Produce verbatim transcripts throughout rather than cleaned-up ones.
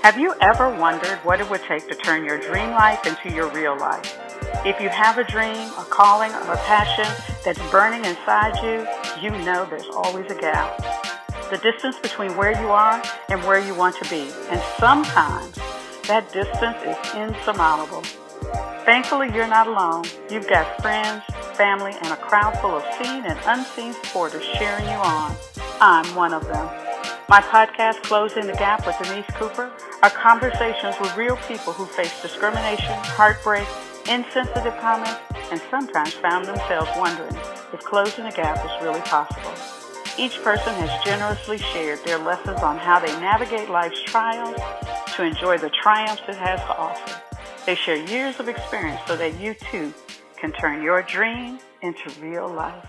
Have you ever wondered what it would take to turn your dream life into your real life? If you have a dream, a calling, or a passion that's burning inside you, you know there's always a gap. The distance between where you are and where you want to be. And sometimes that distance is insurmountable. Thankfully, you're not alone. You've got friends, family, and a crowd full of seen and unseen supporters cheering you on. I'm one of them. My podcast, Closing the Gap with Denise Cooper, are conversations with real people who face discrimination, heartbreak, insensitive comments, and sometimes found themselves wondering if closing the gap is really possible. Each person has generously shared their lessons on how they navigate life's trials to enjoy the triumphs it has to offer. They share years of experience so that you too can turn your dream into real life.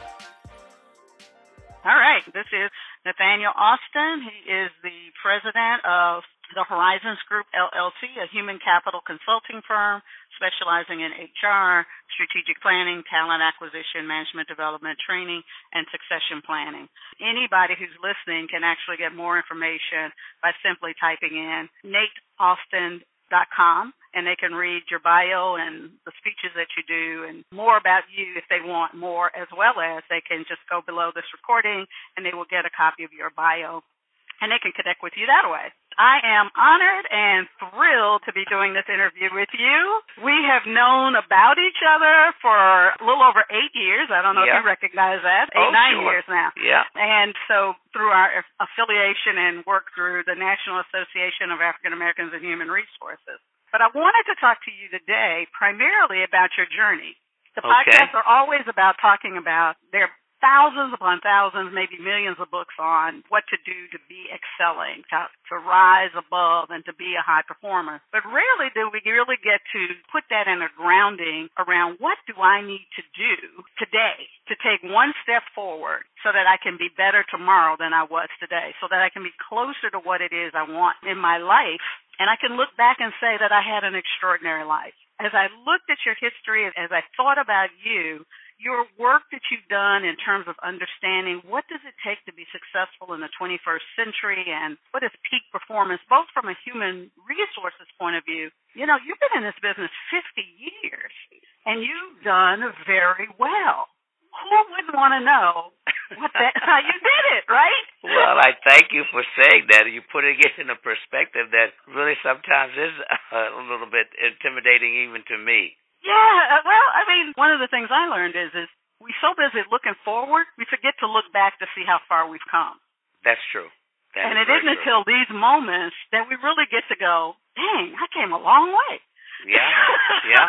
All right, this is Nathaniel Austin. He is the president of the Horizons Group, L L C, a human capital consulting firm specializing in H R, strategic planning, talent acquisition, management development, training, and succession planning. Anybody who's listening can actually get more information by simply typing in nate austin dot com, and they can read your bio and the speeches that you do and more about you if they want more, as well as they can just go below this recording and they will get a copy of your bio, and they can connect with you that way. I am honored and thrilled to be doing this interview with you. We have known about each other for a little over eight years. I don't know yeah. if you recognize that. Eight, oh, nine sure. years now. Yeah. And so through our affiliation and work through the National Association of African Americans in Human Resources. But I wanted to talk to you today primarily about your journey. The okay. podcasts are always about talking about their thousands upon thousands, maybe millions of books on what to do to be excelling, to, to rise above, and to be a high performer. But rarely do we really get to put that in a grounding around what do I need to do today to take one step forward so that I can be better tomorrow than I was today, so that I can be closer to what it is I want in my life, and I can look back and say that I had an extraordinary life. As I looked at your history, as I thought about you, your work that you've done in terms of understanding what does it take to be successful in the twenty-first century and what is peak performance, both from a human resources point of view. You know, you've been in this business fifty years, and you've done very well. Who wouldn't want to know what that, how you did it, right? Well, I thank you for saying that. You're putting it in a perspective that really sometimes is a little bit intimidating even to me. Yeah, well, I mean, one of the things I learned is, is we're so busy looking forward, we forget to look back to see how far we've come. That's true. That and is it isn't true. until these moments that we really get to go, dang, I came a long way. Yeah, yeah.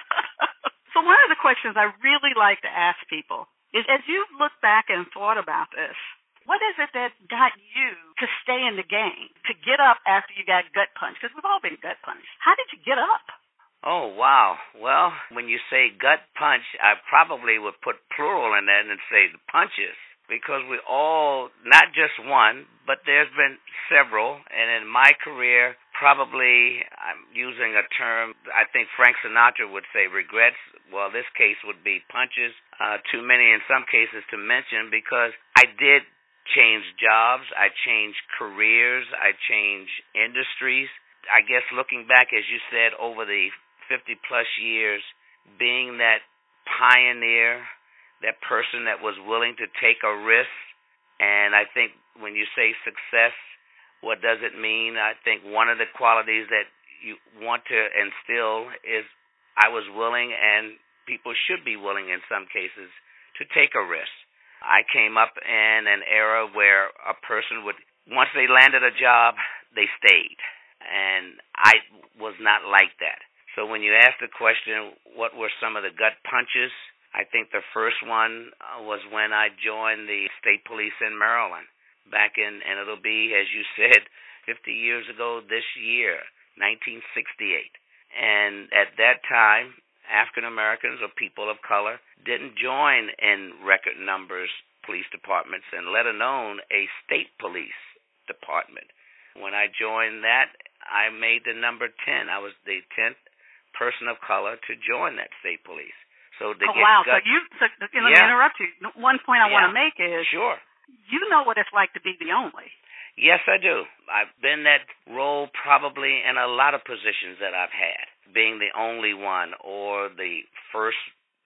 So one of the questions I really like to ask people is, as you look back and thought about this, what is it that got you to stay in the game, to get up after you got gut punched? Because we've all been gut punched. How did you get up? Oh, wow. Well, when you say gut punch, I probably would put plural in that and say the punches, because we all, not just one, but there's been several. And in my career, probably, I'm using a term, I think Frank Sinatra would say regrets. Well, this case would be punches. Uh, too many in some cases to mention, because I did change jobs, I changed careers, I changed industries. I guess looking back, as you said, over the fifty plus years, being that pioneer, that person that was willing to take a risk. And I think when you say success, what does it mean? I think one of the qualities that you want to instill is I was willing, and people should be willing in some cases, to take a risk. I came up in an era where a person would, once they landed a job, they stayed. And I was not like that. So when you ask the question, what were some of the gut punches, I think the first one was when I joined the state police in Maryland back in, and it'll be, as you said, fifty years ago this year, nineteen sixty-eight. And at that time, African Americans or people of color didn't join in record numbers police departments, and let alone a state police department. When I joined that, I made the number ten. I was the tenth person of color to join that state police. So to oh, get wow. gut- so you, so, let me yeah. interrupt you. One point I yeah. want to make is, sure. you know what it's like to be the only. Yes, I do. I've been that role probably in a lot of positions that I've had, being the only one or the first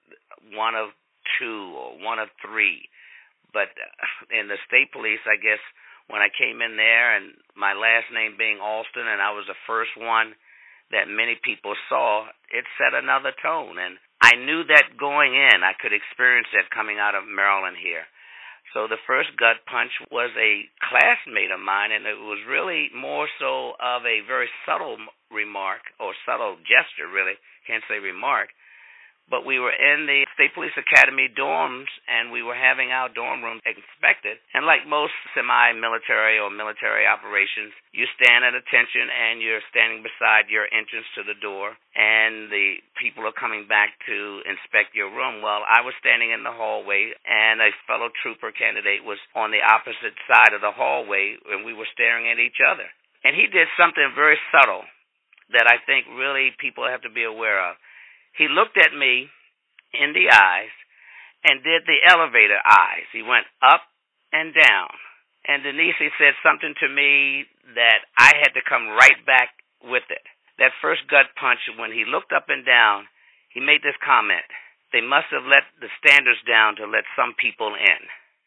one of two or one of three. But in the state police, I guess, when I came in there and my last name being Alston and I was the first one that many people saw, it set another tone. And I knew that going in. I could experience that coming out of Maryland here. So the first gut punch was a classmate of mine, and it was really more so of a very subtle remark, or subtle gesture, really. Can't say remark. But we were in the State Police Academy dorms, and we were having our dorm room inspected. And like most semi-military or military operations, you stand at attention, and you're standing beside your entrance to the door, and the people are coming back to inspect your room. Well, I was standing in the hallway, and a fellow trooper candidate was on the opposite side of the hallway, and we were staring at each other. And he did something very subtle that I think really people have to be aware of. He looked at me in the eyes and did the elevator eyes. He went up and down. And Denise, he said something to me that I had to come right back with it. That first gut punch, when he looked up and down, he made this comment. They must have let the standards down to let some people in.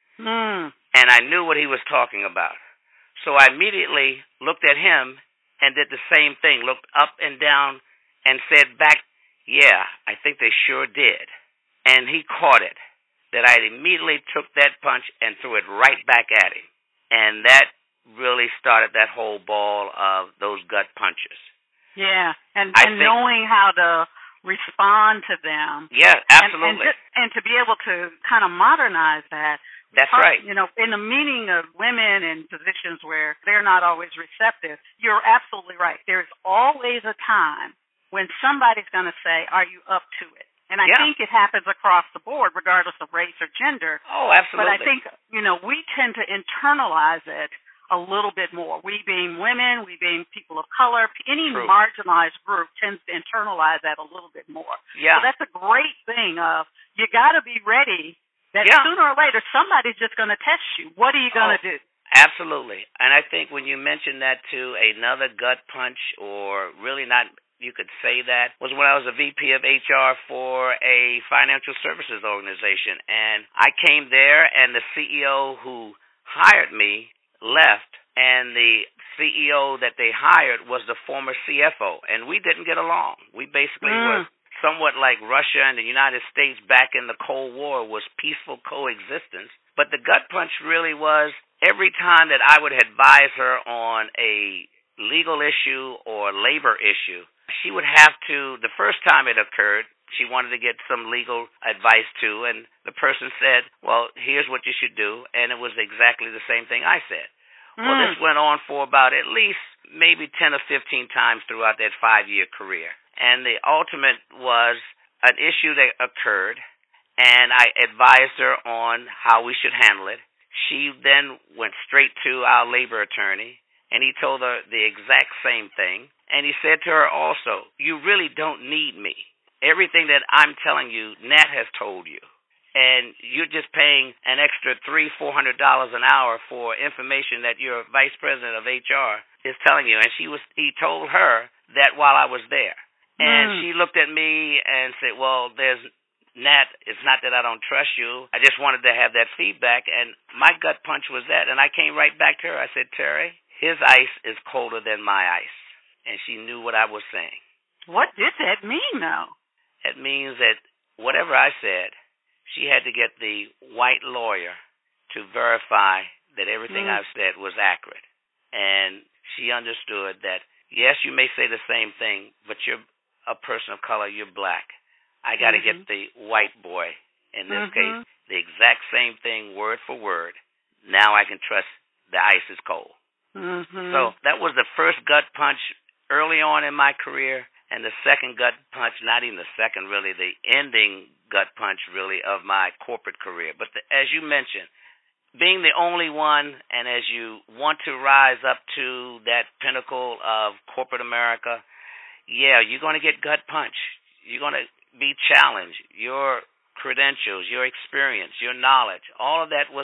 Mm. And I knew what he was talking about. So I immediately looked at him and did the same thing, looked up and down and said back, yeah, I think they sure did. And he caught it, that I immediately took that punch and threw it right back at him. And that really started that whole ball of those gut punches. Yeah, and, I and think, knowing how to respond to them. Yeah, absolutely. And, and, and to be able to kind of modernize that. That's Talk, right. You know, in the meaning of women in positions where they're not always receptive, you're absolutely right. There's always a time when somebody's going to say, are you up to it? And I yeah. think it happens across the board, regardless of race or gender. Oh, absolutely. But I think, you know, we tend to internalize it a little bit more. We being women, we being people of color, any True. marginalized group tends to internalize that a little bit more. Yeah. So that's a great thing of you got to be ready that yeah. sooner or later somebody's just going to test you. What are you going to oh. do? Absolutely. And I think when you mentioned that to another gut punch, or really not, you could say that, was when I was a V P of H R for a financial services organization. And I came there, and the C E O who hired me left, and the C E O that they hired was the former C F O, and we didn't get along. We basically mm. were somewhat like Russia and the United States back in the Cold War, was peaceful coexistence. But the gut punch really was every time that I would advise her on a legal issue or labor issue, she would have to, the first time it occurred, she wanted to get some legal advice too, and the person said, well, here's what you should do, and it was exactly the same thing I said. Mm. Well, this went on for about at least maybe ten or fifteen times throughout that five-year career. And the ultimate was an issue that occurred, and I advised her on how we should handle it. She then went straight to our labor attorney, and he told her the exact same thing. And he said to her also, you really don't need me. Everything that I'm telling you, Nat has told you. And you're just paying an extra three, four hundred dollars an hour for information that your vice president of H R is telling you. And she was, he told her that while I was there. And mm. she looked at me and said, well, there's Nat, it's not that I don't trust you. I just wanted to have that feedback. And my gut punch was that. And I came right back to her. I said, Terry, his ice is colder than my ice. And she knew what I was saying. What did that mean, though? It means that whatever I said, she had to get the white lawyer to verify that everything mm. I've said was accurate. And she understood that, yes, you may say the same thing, but you're a person of color, you're black. I got to mm-hmm. get the white boy, in this mm-hmm. case, the exact same thing, word for word. Now I can trust the ice is cold. Mm-hmm. So that was the first gut punch early on in my career, and the second gut punch, not even the second really, the ending gut punch really of my corporate career. But the, as you mentioned, being the only one, and as you want to rise up to that pinnacle of corporate America, yeah, you're going to get gut punch. You're going to be challenged. Your credentials, your experience, your knowledge, all of that was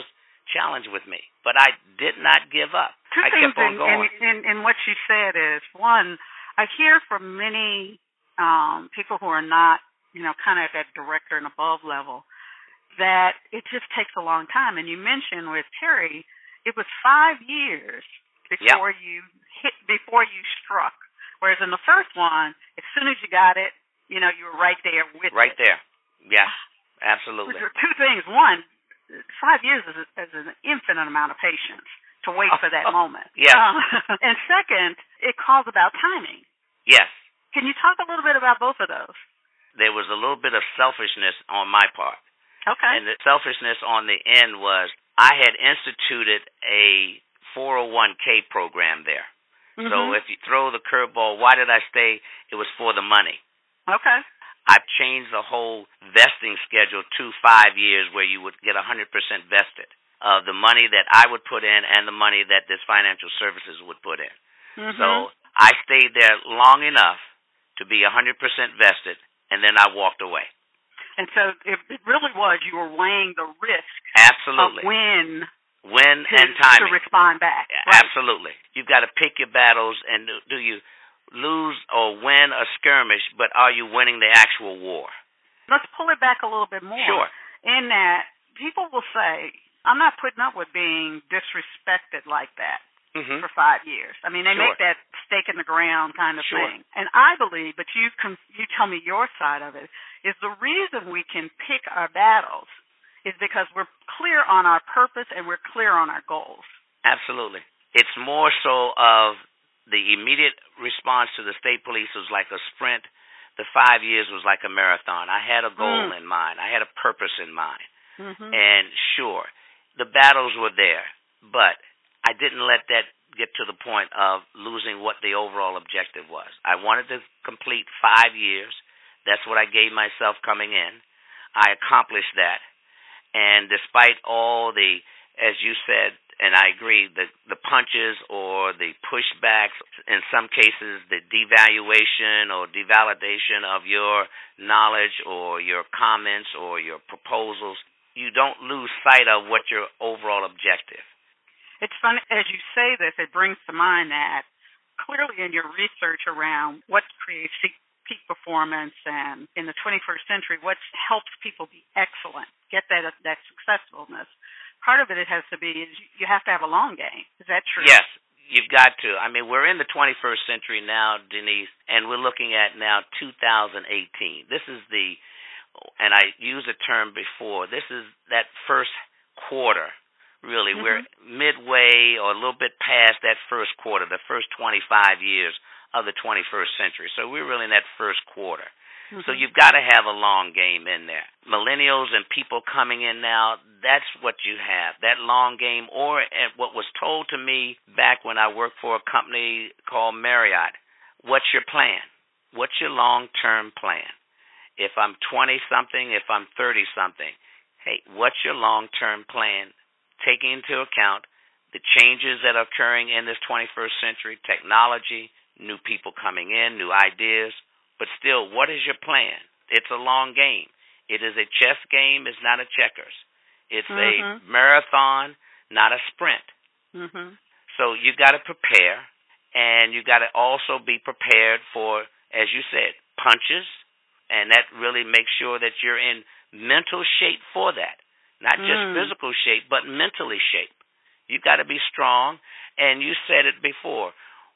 challenge with me. But I did not give up. Two I things kept on in, going. in, in, in what you said is, one, I hear from many um, people who are not, you know, kind of at that director and above level, that it just takes a long time. And you mentioned with Terry, it was five years before yep. you hit, before you struck. Whereas in the first one, as soon as you got it, you know, you were right there with right it. Right there. Yes, absolutely. Two things. One, five years is, is an infinite amount of patience to wait for that moment. Yes. Uh, and second, it calls about timing. Yes. Can you talk a little bit about both of those? There was a little bit of selfishness on my part. Okay. And the selfishness on the end was I had instituted a four oh one k program there. Mm-hmm. So if you throw the curveball, why did I stay? It was for the money. Okay. I've changed the whole vesting schedule to five years where you would get one hundred percent vested of the money that I would put in and the money that this financial services would put in. Mm-hmm. So I stayed there long enough to be one hundred percent vested, and then I walked away. And so it, it really was, you were weighing the risk Absolutely. of when, when to, and timing. to respond back. Right. Absolutely. You've got to pick your battles, and do, do you lose or win a skirmish, but are you winning the actual war? Let's pull it back a little bit more. Sure. In that, people will say, I'm not putting up with being disrespected like that. Mm-hmm. For five years. I mean, they sure. make that stake in the ground kind of sure. thing. And I believe, but you can, you tell me your side of it, is the reason we can pick our battles is because we're clear on our purpose and we're clear on our goals. Absolutely. It's more so of the immediate response to the state police was like a sprint. The five years was like a marathon. I had a goal mm. in mind. I had a purpose in mind. Mm-hmm. And sure, the battles were there, but I didn't let that get to the point of losing what the overall objective was. I wanted to complete five years. That's what I gave myself coming in. I accomplished that. And despite all the, as you said, and I agree, the, the punches or the pushbacks, in some cases the devaluation or devalidation of your knowledge or your comments or your proposals, you don't lose sight of what your overall objective. It's funny, as you say this, it brings to mind that clearly in your research around what creates peak performance and in the twenty-first century, what helps people be excellent, get that that successfulness, part of it, it has to be is you have to have a long game. Is that true? Yes, you've got to. I mean, we're in the twenty-first century now, Denise, and we're looking at now two thousand eighteen. This is the, and I used a term before, this is that first quarter. Really, mm-hmm. we're midway or a little bit past that first quarter, the first twenty-five years of the twenty-first century. So we're really in that first quarter. Mm-hmm. So you've got to have a long game in there. Millennials and people coming in now, that's what you have, that long game. Or what was told to me back when I worked for a company called Marriott, what's your plan? What's your long-term plan? If I'm twenty-something, if I'm thirty-something, hey, what's your long-term plan? Taking into account the changes that are occurring in this twenty-first century, technology, new people coming in, new ideas, but still, what is your plan? It's a long game. It is a chess game. It's not a checkers. It's mm-hmm. a marathon, not a sprint. Mm-hmm. So you got to prepare, and you got to also be prepared for, as you said, punches, and that really makes sure that you're in mental shape for that. Not just mm. physical shape, but mentally shape. You've got to be strong. And you said it before.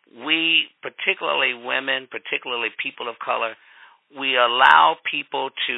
We, particularly women, particularly people of color, we allow people to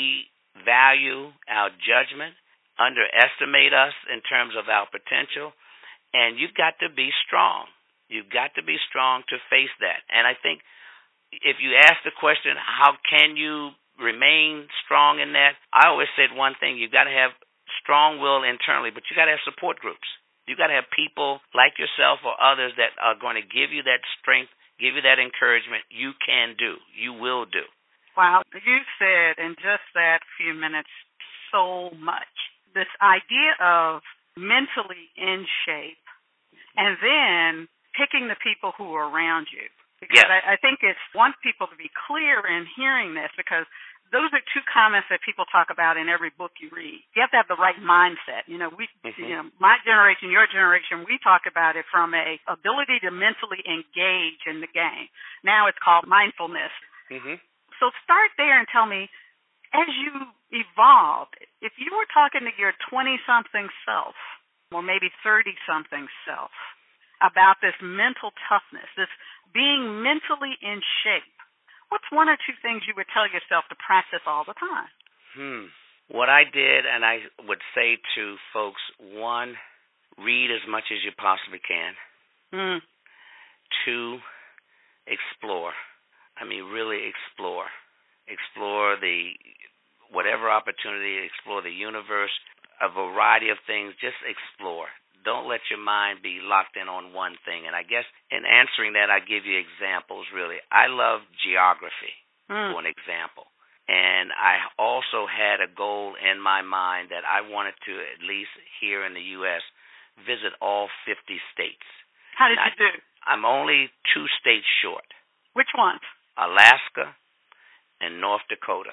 devalue our judgment, underestimate us in terms of our potential. And you've got to be strong. You've got to be strong to face that. And I think if you ask the question, how can you remain strong in that? I always said one thing, you've got to have strong will internally, but you got to have support groups. You got to have people like yourself or others that are going to give you that strength, give you that encouragement. You can do. You will do. Wow. You said in just that few minutes so much. This idea of mentally in shape and then picking the people who are around you. Because yes. I, I think it's want people to be clear in hearing this because those are two comments that people talk about in every book you read. You have to have the right mindset. You know, we, mm-hmm. you know, my generation, your generation, we talk about it from a ability to mentally engage in the game. Now it's called mindfulness. Mm-hmm. So start there and tell me, as you evolved, if you were talking to your twenty-something self, or maybe thirty-something self, about this mental toughness, this being mentally in shape, what's one or two things you would tell yourself to practice all the time? Hmm. What I did, and I would say to folks, one, read as much as you possibly can. Hmm. Two, explore. I mean, really explore. Explore the whatever opportunity, explore the universe, a variety of things. Just explore. Don't let your mind be locked in on one thing. And I guess in answering that, I give you examples, really. I love geography, mm. for an example. And I also had a goal in my mind that I wanted to, at least here in the U S, visit all fifty states. How did Not, you do? I'm only two states short. Which ones? Alaska and North Dakota.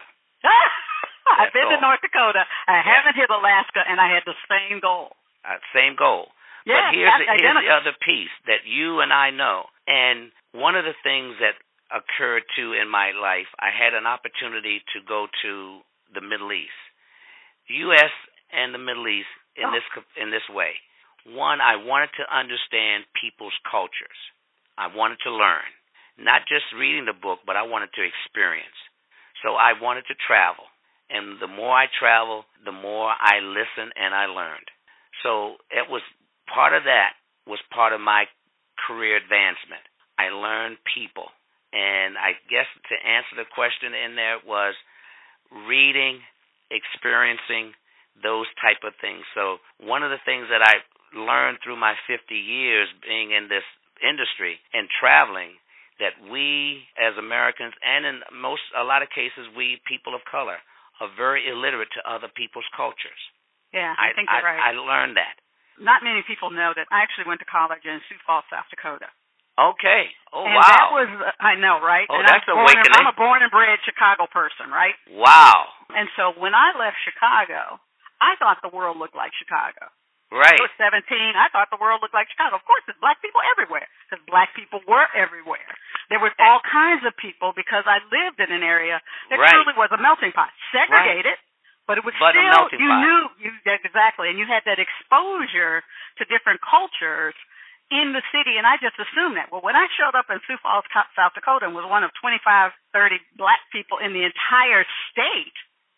I've been all. to North Dakota. I yeah. haven't hit Alaska, and I had the same goal. Uh, same goal. Yeah, but here's the, here's identical. the other piece that you and I know. And one of the things that occurred too in my life, I had an opportunity to go to the Middle East. The U S and the Middle East in oh. this in this way. One, I wanted to understand people's cultures. I wanted to learn. Not just reading the book, but I wanted to experience. So I wanted to travel. And the more I traveled, the more I listened and I learned. So it was part of that was part of my career advancement. I learned people. And I guess to answer the question in there was reading, experiencing, those type of things. So one of the things that I learned through my fifty years being in this industry and traveling, that we as Americans, and in most, a lot of cases, we people of color, are very illiterate to other people's cultures. Yeah, I, I think you're I, right. I learned that. Not many people know that I actually went to college in Sioux Falls, South Dakota. Okay. Oh, and wow. And that was, uh, I know, right? Oh, and that's I'm awakening. In, I'm a born and bred Chicago person, right? Wow. And so when I left Chicago, I thought the world looked like Chicago. Right. I was seventeen. I thought the world looked like Chicago. Of course, there's black people everywhere because black people were everywhere. There was all kinds of people because I lived in an area that right. truly was a melting pot, segregated, right. but it was but still, a melting you pot. knew, you exactly, and you had that exposure to different cultures in the city, and I just assumed that. Well, when I showed up in Sioux Falls, South Dakota, and was one of twenty-five, thirty black people in the entire state.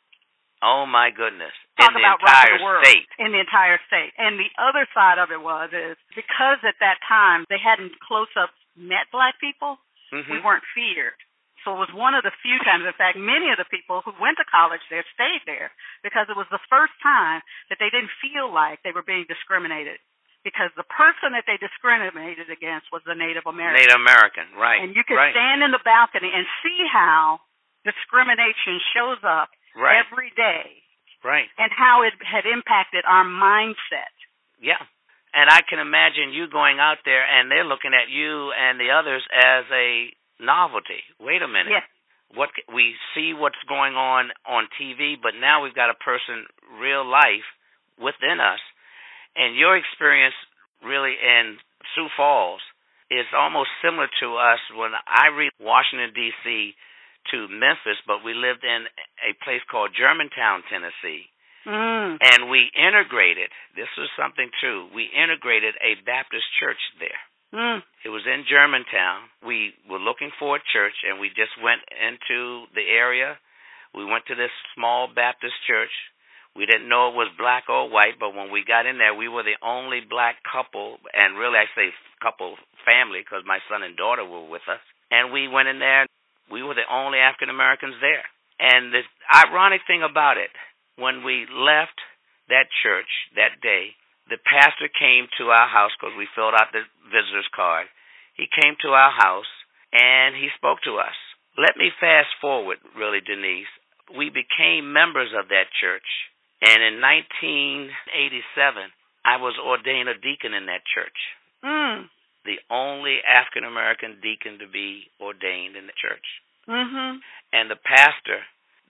Oh, my goodness. Talk in the about entire the world, state. In the entire state. And the other side of it was, is because at that time they hadn't close-up met black people, mm-hmm. we weren't feared. So it was one of the few times, in fact, many of the people who went to college there stayed there because it was the first time that they didn't feel like they were being discriminated. Because the person that they discriminated against was the Native American. Native American, right. And you could right. stand in the balcony and see how discrimination shows up right. every day. Right. And how it had impacted our mindset. Yeah. And I can imagine you going out there and they're looking at you and the others as a novelty. Wait a minute. Yes. What we see what's going on on T V, but now we've got a person, real life, within us. And your experience really in Sioux Falls is almost similar to us when I read Washington, D C to Memphis, but we lived in a place called Germantown, Tennessee. Mm. And we integrated, this was something too, we integrated a Baptist church there. Mm. It was in Germantown. We were looking for a church, and we just went into the area. We went to this small Baptist church. We didn't know it was black or white, but when we got in there, we were the only black couple, and really I say couple family because my son and daughter were with us. And we went in there. We were the only African Americans there. And the ironic thing about it, when we left that church that day, the pastor came to our house because we filled out the visitor's card. He came to our house and he spoke to us. Let me fast forward, really, Denise. We became members of that church. And in nineteen eighty-seven, I was ordained a deacon in that church. Mm. The only African American deacon to be ordained in the church. Mm-hmm. And the pastor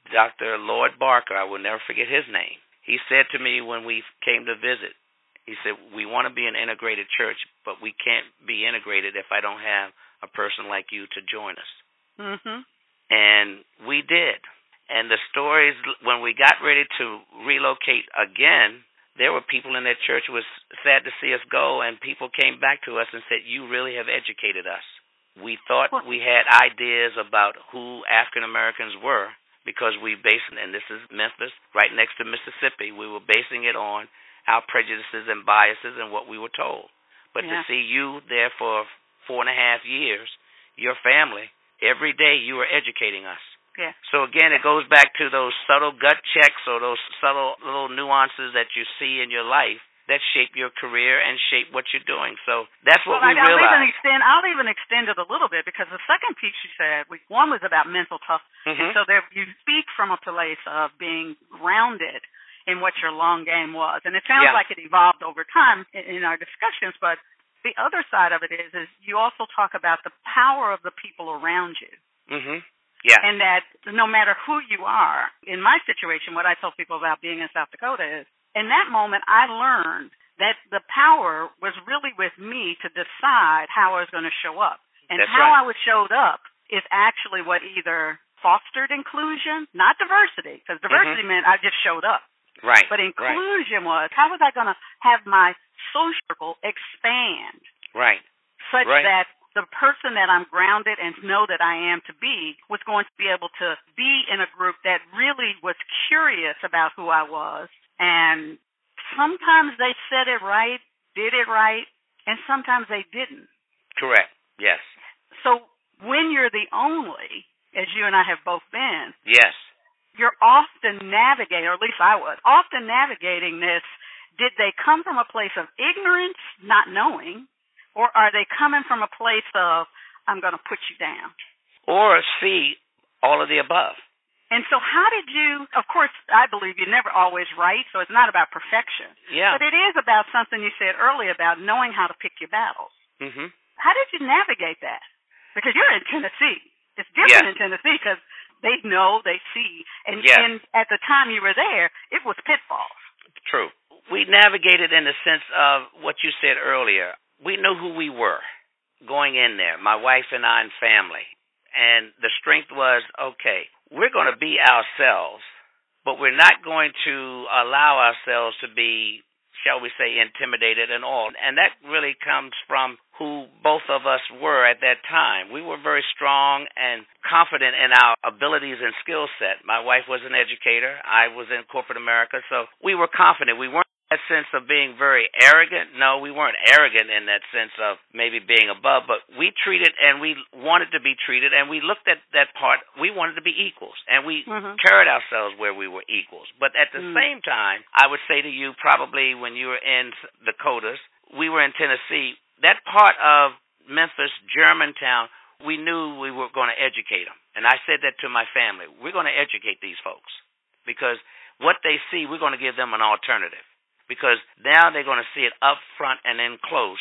Doctor Lloyd Barker, I will never forget his name. He said to me when we came to visit, he said, we want to be an integrated church, but we can't be integrated if I don't have a person like you to join us. Mm-hmm. And we did. And the stories, when we got ready to relocate again, there were people in that church who was sad to see us go, and people came back to us and said, you really have educated us. We thought we had ideas about who African Americans were because we based, and this is Memphis, right next to Mississippi, we were basing it on our prejudices and biases and what we were told. But yeah. to see you there for four and a half years, your family, every day you were educating us. Yeah. So again, it goes back to those subtle gut checks or those subtle little nuances that you see in your life that shape your career and shape what you're doing. So that's what well, we I'll realized. Even extend, I'll even extend it a little bit because the second piece you said, one was about mental toughness. Mm-hmm. And so there, you speak from a place of being grounded in what your long game was. And it sounds yeah. like it evolved over time in, in our discussions, but the other side of it is, is you also talk about the power of the people around you. Mm-hmm. Yeah. And that no matter who you are, in my situation, what I tell people about being in South Dakota is, in that moment, I learned that the power was really with me to decide how I was going to show up. And That's how right. I was showed up is actually what either fostered inclusion, not diversity, because diversity mm-hmm. meant I just showed up. Right. But inclusion right. was, how was I going to have my social circle expand? Right. Such right. that the person that I'm grounded and know that I am to be was going to be able to be in a group that really was curious about who I was. And sometimes they said it right, did it right, and sometimes they didn't. Correct. Yes. So when you're the only, as you and I have both been, yes. you're often navigating, or at least I was, often navigating this. Did they come from a place of ignorance, not knowing, or are they coming from a place of, I'm going to put you down? Or C, all of the above. And so how did you, of course, I believe you're never always right, so it's not about perfection. Yeah. But it is about something you said earlier about knowing how to pick your battles. Mm-hmm. How did you navigate that? Because you're in Tennessee. It's different yes. in Tennessee because they know, they see. And, yes. and at the time you were there, it was pitfalls. True. We navigated in the sense of what you said earlier. We knew who we were going in there, my wife and I and family. And the strength was, okay, we're going to be ourselves, but we're not going to allow ourselves to be, shall we say, intimidated and all. And that really comes from who both of us were at that time. We were very strong and confident in our abilities and skill set. My wife was an educator. I was in corporate America, so we were confident. We weren't in that sense of being very arrogant. No, we weren't arrogant in that sense of maybe being above, but we treated and we wanted to be treated, and we looked at that part. We wanted to be equals, and we mm-hmm. carried ourselves where we were equals. But at the mm. same time, I would say to you, probably when you were in the Dakotas, we were in Tennessee, that part of Memphis, Germantown, we knew we were going to educate them. And I said that to my family. We're going to educate these folks because what they see, we're going to give them an alternative. Because now they're going to see it up front and in close,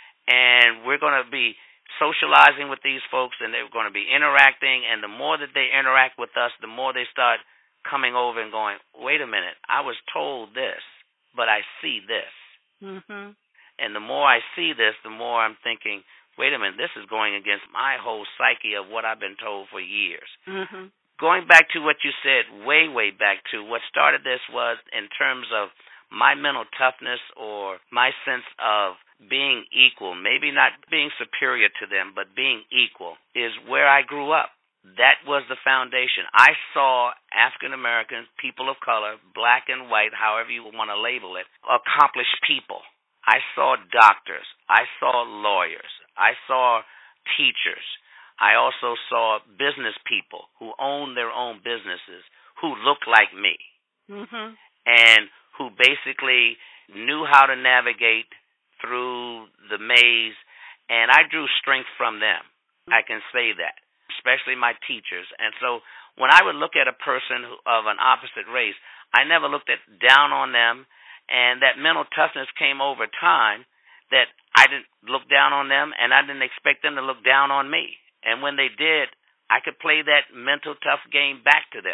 and we're going to be socializing with these folks, and they're going to be interacting, and the more that they interact with us, the more they start coming over and going, wait a minute, I was told this, but I see this. Mm-hmm. And the more I see this, the more I'm thinking, wait a minute, this is going against my whole psyche of what I've been told for years. Mm-hmm. Going back to what you said way, way back to, what started this was in terms of my mental toughness or my sense of being equal, maybe not being superior to them, but being equal, is where I grew up. That was the foundation. I saw African Americans, people of color, black and white, however you want to label it, accomplished people. I saw doctors. I saw lawyers. I saw teachers. I also saw business people who owned their own businesses, who looked like me. Mm-hmm. And who basically knew how to navigate through the maze, and I drew strength from them. I can say that, especially my teachers. And so when I would look at a person who, of an opposite race, I never looked at down on them, and that mental toughness came over time that I didn't look down on them, and I didn't expect them to look down on me. And when they did, I could play that mental tough game back to them.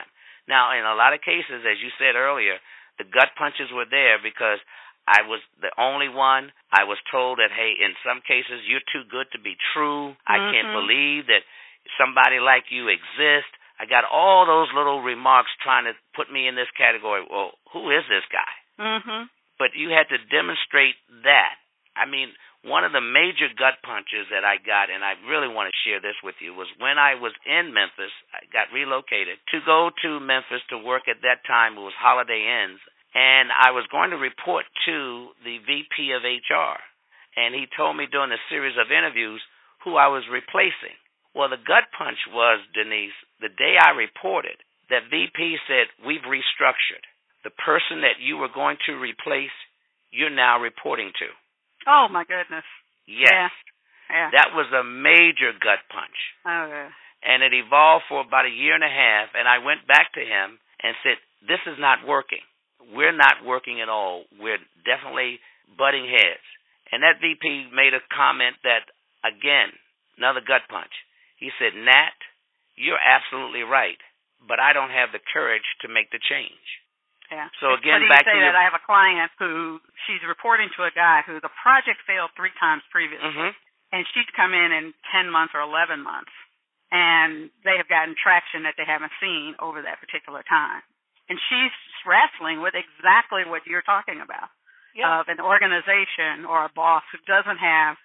Now, in a lot of cases, as you said earlier, the gut punches were there because I was the only one. I was told that, hey, in some cases, you're too good to be true. Mm-hmm. I can't believe that somebody like you exists. I got all those little remarks trying to put me in this category. Well, who is this guy? Mm-hmm. But you had to demonstrate that. I mean, one of the major gut punches that I got, and I really want to share this with you, was when I was in Memphis. I got relocated to go to Memphis to work at that time. It was Holiday Inns. And I was going to report to the V P of H R. And he told me during a series of interviews who I was replacing. Well, the gut punch was, Denise, the day I reported, that V P said, we've restructured. The person that you were going to replace, you're now reporting to. Oh, my goodness. Yes. Yeah. Yeah. That was a major gut punch. Oh, yeah. And it evolved for about a year and a half, and I went back to him and said, this is not working. We're not working at all. We're definitely butting heads. And that V P made a comment that, again, another gut punch. He said, Nat, you're absolutely right, but I don't have the courage to make the change. Yeah. So it's again, funny back you say to your... that. I have a client who she's reporting to a guy who the project failed three times previously, mm-hmm. and she's come in in ten months or eleven months, and they have gotten traction that they haven't seen over that particular time. And she's wrestling with exactly what you're talking about, yeah. of an organization or a boss who doesn't have,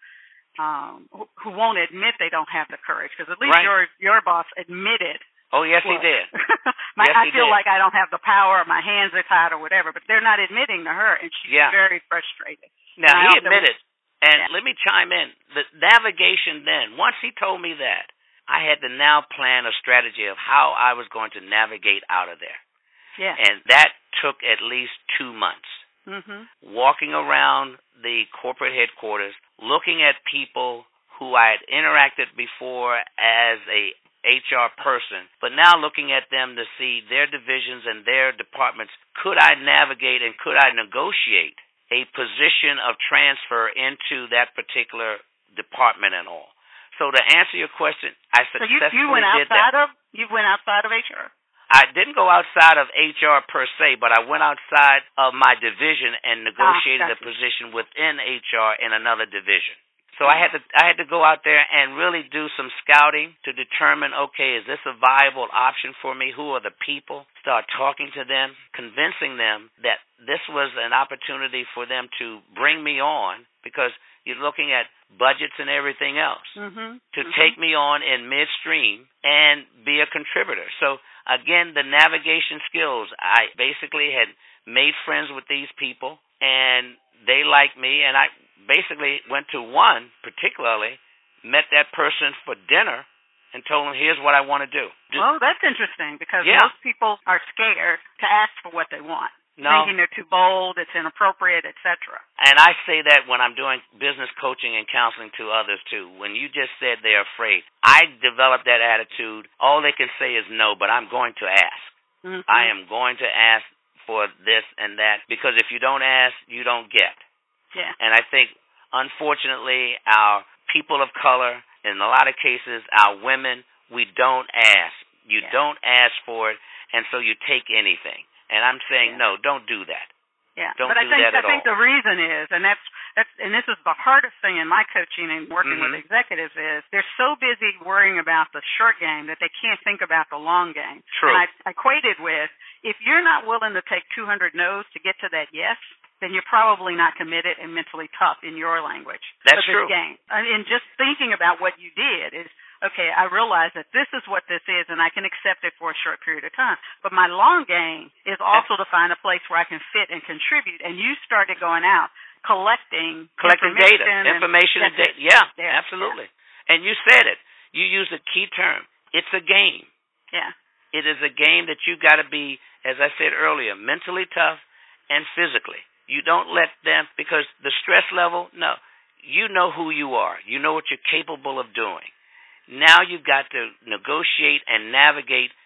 um, who, who won't admit they don't have the courage, because at least right. your your boss admitted. Oh, yes, well, he did. my, yes, I he feel did. like I don't have the power, my hands are tied or whatever, but they're not admitting to her, and she's yeah. very frustrated. Now, and he admitted, and yeah. let me chime in. The navigation then, once he told me that, I had to now plan a strategy of how I was going to navigate out of there. Yeah. And that took at least two months. Mm-hmm. Walking around the corporate headquarters, looking at people who I had interacted before as a H R person, but now looking at them to see their divisions and their departments. Could I navigate and could I negotiate a position of transfer into that particular department and all? So to answer your question, I successfully so you, you went did outside that. Of, you went outside of H R? I didn't go outside of H R per se, but I went outside of my division and negotiated ah, a position within H R in another division. So I had to I had to go out there and really do some scouting to determine, okay, is this a viable option for me? Who are the people? Start talking to them, convincing them that this was an opportunity for them to bring me on, because you're looking at budgets and everything else, mm-hmm. to mm-hmm. take me on in midstream and be a contributor. So again, the navigation skills, I basically had made friends with these people, and they liked me, and I basically went to one particularly, met that person for dinner, and told him, here's what I want to do. do well, that's interesting, because yeah. most people are scared to ask for what they want, no. thinking they're too bold, it's inappropriate, et cetera. And I say that when I'm doing business coaching and counseling to others, too. When you just said they're afraid, I developed that attitude. All they can say is no, but I'm going to ask. Mm-hmm. I am going to ask for this and that, because if you don't ask, you don't get. Yeah. And I think, unfortunately, our people of color, in a lot of cases, our women, we don't ask. You yeah. don't ask for it, and so you take anything. And I'm saying, yeah. no, don't do that. Yeah, don't but do I think that I at think all. the reason is, and that's that's and this is the hardest thing in my coaching and working mm-hmm. with executives, is they're so busy worrying about the short game that they can't think about the long game. True. And I, I equated with, if you're not willing to take two hundred no's to get to that yes, then you're probably not committed and mentally tough in your language. That's of this true. Game. And just thinking about what you did is, okay, I realize that this is what this is, and I can accept it for a short period of time. But my long game is also to find a place where I can fit and contribute. And you started going out, collecting collecting information data, and information and data. Yeah, yeah, absolutely. Yeah. And you said it. You used a key term. It's a game. Yeah. It is a game that you got to be, as I said earlier, mentally tough and physically. You don't let them, because the stress level, no. You know who you are. You know what you're capable of doing. Now you've got to negotiate and navigate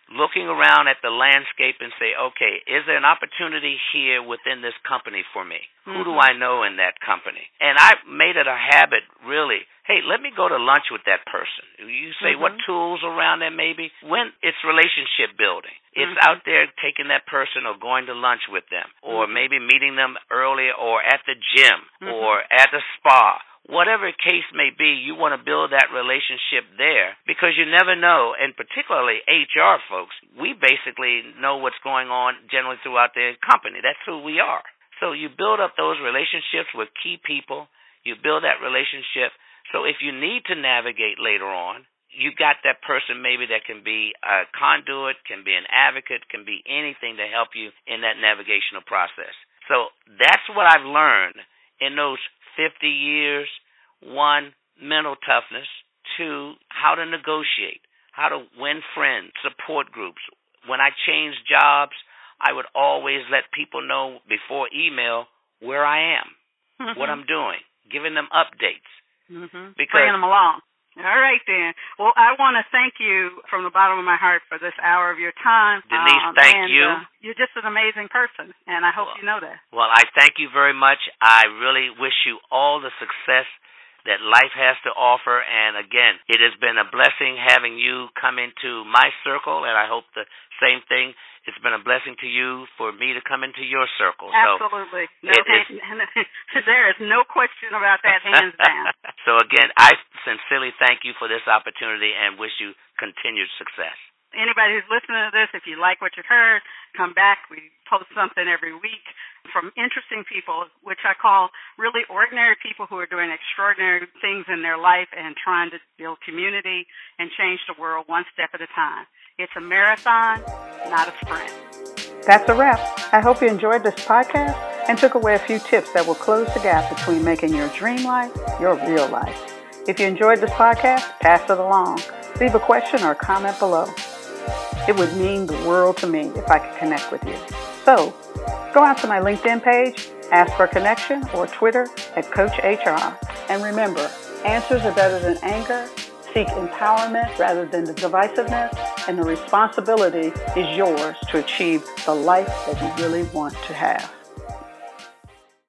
looking around at the landscape and say, okay, is there an opportunity here within this company for me? Mm-hmm. Who do I know in that company? And I made it a habit, really, hey, let me go to lunch with that person. You say, mm-hmm. what tools around there maybe? When it's relationship building. It's mm-hmm. out there taking that person or going to lunch with them, or mm-hmm. maybe meeting them early or at the gym mm-hmm. or at the spa. Whatever case may be, you want to build that relationship there because you never know, and particularly H R folks, we basically know what's going on generally throughout the company. That's who we are. So you build up those relationships with key people. You build that relationship. So if you need to navigate later on, you got that person maybe that can be a conduit, can be an advocate, can be anything to help you in that navigational process. So that's what I've learned in those fifty years. One, mental toughness. Two, how to negotiate, how to win friends, support groups. When I changed jobs, I would always let people know before email where I am, mm-hmm. what I'm doing, giving them updates. Mm-hmm. Because bringing them along. All right, then. Well, I want to thank you from the bottom of my heart for this hour of your time. Denise, um, thank and, you. Uh, you're just an amazing person, and I hope well, you know that. Well, I thank you very much. I really wish you all the success that life has to offer. And, again, it has been a blessing having you come into my circle, and I hope the same thing. It's been a blessing to you for me to come into your circle. Absolutely. So no, is, there is no question about that, hands down. So, again, I sincerely thank you for this opportunity and wish you continued success. Anybody who's listening to this, if you like what you've heard, come back. We post something every week from interesting people, which I call really ordinary people who are doing extraordinary things in their life and trying to build community and change the world one step at a time. It's a marathon, not a sprint. That's a wrap. I hope you enjoyed this podcast and took away a few tips that will close the gap between making your dream life your real life. If you enjoyed this podcast, pass it along. Leave a question or a comment below. It would mean the world to me if I could connect with you. So, go out to my LinkedIn page, ask for a connection, or Twitter at Coach H R. And remember, answers are better than anger. Seek empowerment rather than the divisiveness, and the responsibility is yours to achieve the life that you really want to have.